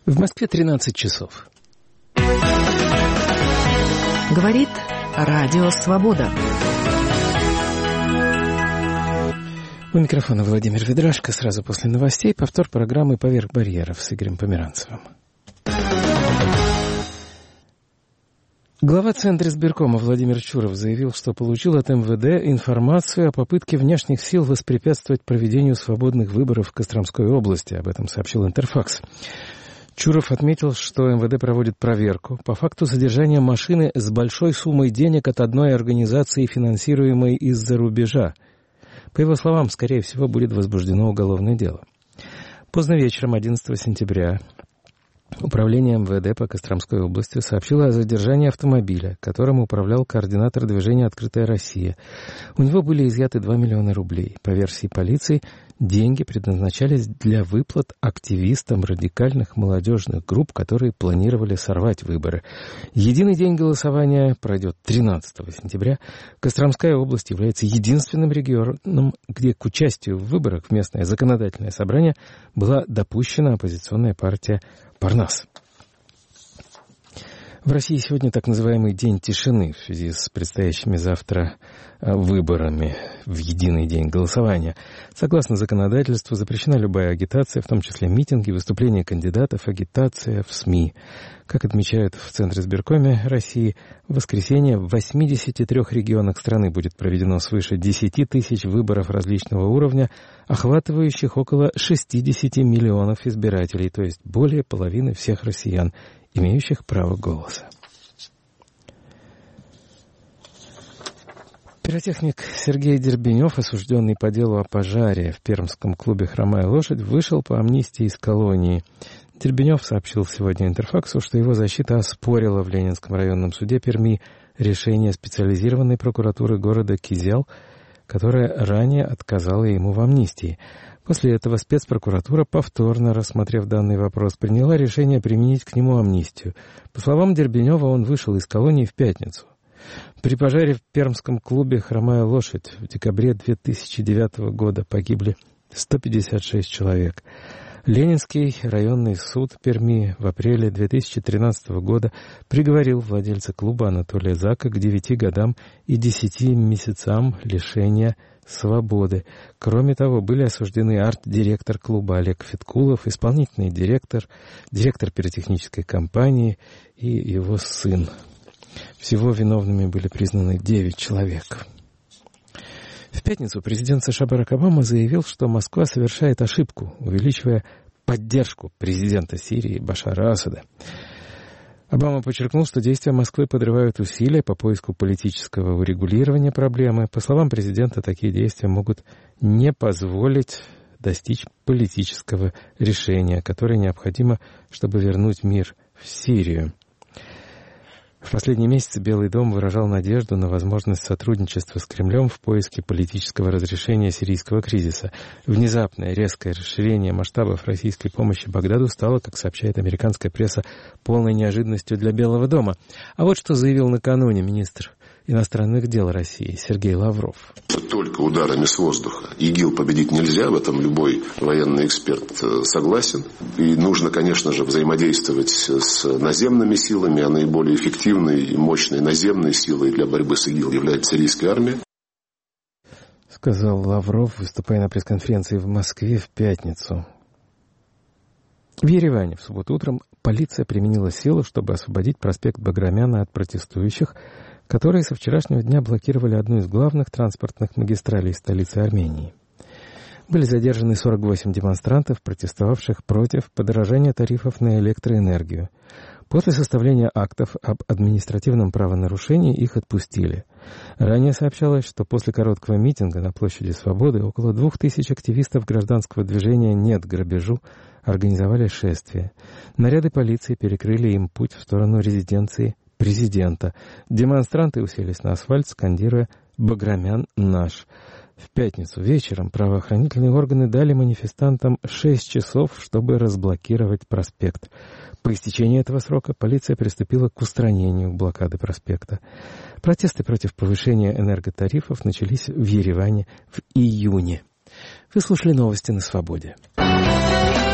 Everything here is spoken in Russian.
В Москве 13 часов. Говорит Радио Свобода. У микрофона Владимир Ведрашко. Сразу после новостей повтор программы «Поверх барьеров» с Игорем Померанцевым. Глава Центризбиркома Владимир Чуров заявил, что получил от МВД информацию о попытке внешних сил воспрепятствовать проведению свободных выборов в Костромской области. Об этом сообщил Интерфакс. Чуров отметил, что МВД проводит проверку по факту содержания машины с большой суммой денег от одной организации, финансируемой из-за рубежа. По его словам, скорее всего, будет возбуждено уголовное дело. Поздно вечером 11 сентября Управление МВД по Костромской области сообщило о задержании автомобиля, которым управлял координатор движения «Открытая Россия». У него были изъяты 2 миллиона рублей. По версии полиции, деньги предназначались для выплат активистам радикальных молодежных групп, которые планировали сорвать выборы. Единый день голосования пройдет 13 сентября. Костромская область является единственным регионом, где к участию в выборах в местное законодательное собрание была допущена оппозиционная партия «Парнас». В России сегодня так называемый день тишины в связи с предстоящими завтра выборами в единый день голосования. Согласно законодательству, запрещена любая агитация, в том числе митинги, выступления кандидатов, агитация в СМИ. Как отмечают в Центризбиркоме России, в воскресенье в 83 регионах страны будет проведено свыше 10 тысяч выборов различного уровня, охватывающих около 60 миллионов избирателей, то есть более половины всех россиян, имеющих право голоса. Пиротехник Сергей Дербенев, осужденный по делу о пожаре в пермском клубе «Хромая лошадь», вышел по амнистии из колонии. Дербенев сообщил сегодня Интерфаксу, что его защита оспорила в Ленинском районном суде Перми решение специализированной прокуратуры города Кизял, которая ранее отказала ему в амнистии. После этого спецпрокуратура, повторно рассмотрев данный вопрос, приняла решение применить к нему амнистию. По словам Дербенева, он вышел из колонии в пятницу. При пожаре в пермском клубе «Хромая лошадь» в декабре 2009 года погибли 156 человек. Ленинский районный суд Перми в апреле 2013 года приговорил владельца клуба Анатолия Зака к 9 годам и 10 месяцам лишения свободы. Кроме того, были осуждены арт-директор клуба Олег Фиткулов, исполнительный директор пиротехнической компании и его сын. Всего виновными были признаны 9 человек. В пятницу президент США Барак Обама заявил, что Москва совершает ошибку, увеличивая поддержку президента Сирии Башара Асада. Обама подчеркнул, что действия Москвы подрывают усилия по поиску политического урегулирования проблемы. По словам президента, такие действия могут не позволить достичь политического решения, которое необходимо, чтобы вернуть мир в Сирию. В последние месяцы Белый дом выражал надежду на возможность сотрудничества с Кремлем в поиске политического разрешения сирийского кризиса. Внезапное резкое расширение масштабов российской помощи Багдаду стало, как сообщает американская пресса, полной неожиданностью для Белого дома. А вот что заявил накануне министр иностранных дел России Сергей Лавров. Только ударами с воздуха ИГИЛ победить нельзя, в этом любой военный эксперт согласен. И нужно, конечно же, взаимодействовать с наземными силами, а наиболее эффективной и мощной наземной силой для борьбы с ИГИЛ является сирийская армия. Сказал Лавров, выступая на пресс-конференции в Москве в пятницу. В Ереване в субботу утром полиция применила силу, чтобы освободить проспект Баграмяна от протестующих, которые со вчерашнего дня блокировали одну из главных транспортных магистралей столицы Армении. Были задержаны 48 демонстрантов, протестовавших против подорожания тарифов на электроэнергию. После составления актов об административном правонарушении их отпустили. Ранее сообщалось, что после короткого митинга на площади Свободы около 2000 активистов гражданского движения «Нет грабежу» организовали шествие. Наряды полиции перекрыли им путь в сторону резиденции президента. Демонстранты уселись на асфальт, скандируя «Баграмян наш». В пятницу вечером правоохранительные органы дали манифестантам 6 часов, чтобы разблокировать проспект. По истечении этого срока полиция приступила к устранению блокады проспекта. Протесты против повышения энерготарифов начались в Ереване в июне. Вы слушали новости на Свободе.